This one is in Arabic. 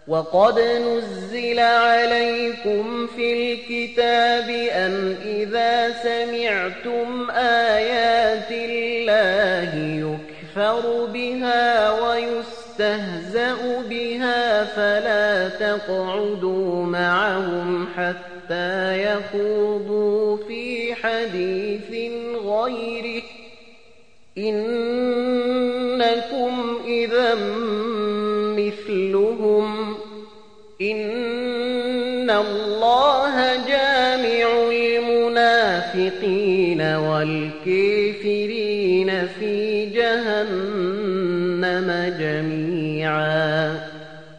وقد نزل عليكم في الكتاب أن إذا سمعتم آيات الله يكفر بها ويستهزأ بها فلا تقعدوا معهم حتى يخوضوا في حديث غيره إنكم إذا مثلهم إن الله جامع المنافقين والكافرين في جهنم جميعا